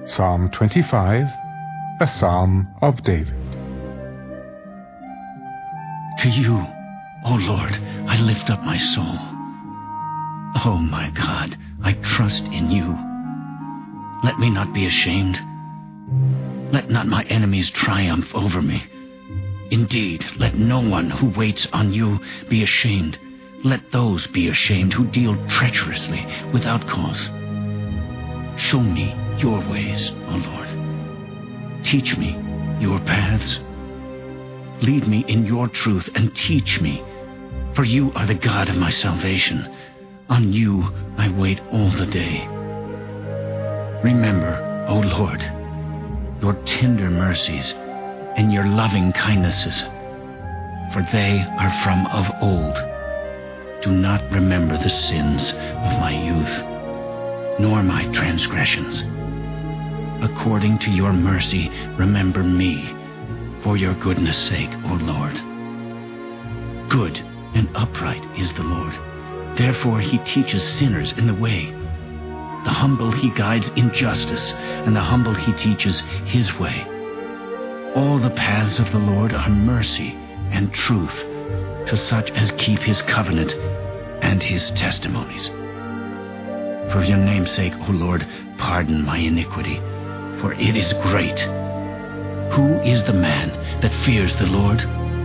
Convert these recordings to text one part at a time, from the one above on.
Psalm 25, a psalm of David. To you, O Lord, I lift up my soul. O my God, I trust in you. Let me not be ashamed. Let not my enemies triumph over me. Indeed, let no one who waits on you be ashamed. Let those be ashamed who deal treacherously without cause. Show me your ways, O Lord. Teach me your paths. Lead me in your truth and teach me, for you are the God of my salvation. On you I wait all the day. Remember, O Lord, your tender mercies and your loving kindnesses, for they are from of old. Do not remember the sins of my youth, nor my transgressions. According to your mercy, remember me, for your goodness' sake, O Lord. Good and upright is the Lord. Therefore he teaches sinners in the way. The humble he guides in justice, and the humble he teaches his way. All the paths of the Lord are mercy and truth to such as keep his covenant and his testimonies. For your name's sake, O Lord, pardon my iniquity, for it is great. Who is the man that fears the Lord?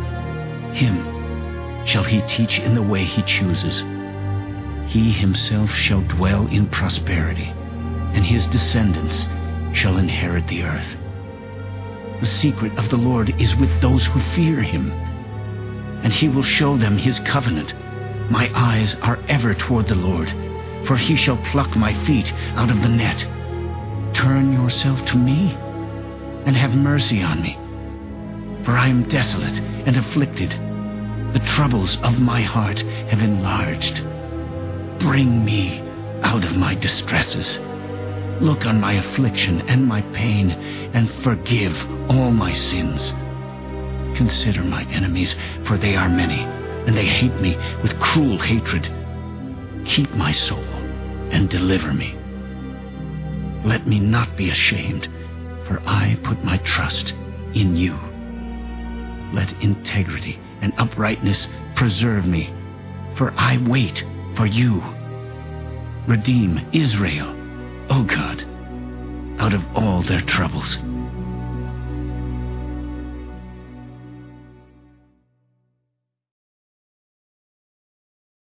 Him shall he teach in the way he chooses. He himself shall dwell in prosperity, and his descendants shall inherit the earth. The secret of the Lord is with those who fear him, and he will show them his covenant. My eyes are ever toward the Lord, for he shall pluck my feet out of the net. Turn yourself to me, and have mercy on me, for I am desolate and afflicted. The troubles of my heart have enlarged. Bring me out of my distresses. Look on my affliction and my pain, and forgive all my sins. Consider my enemies, for they are many, and they hate me with cruel hatred. Keep my soul and deliver me. Let me not be ashamed, for I put my trust in you. Let integrity and uprightness preserve me, for I wait for you. Redeem Israel, O God, out of all their troubles.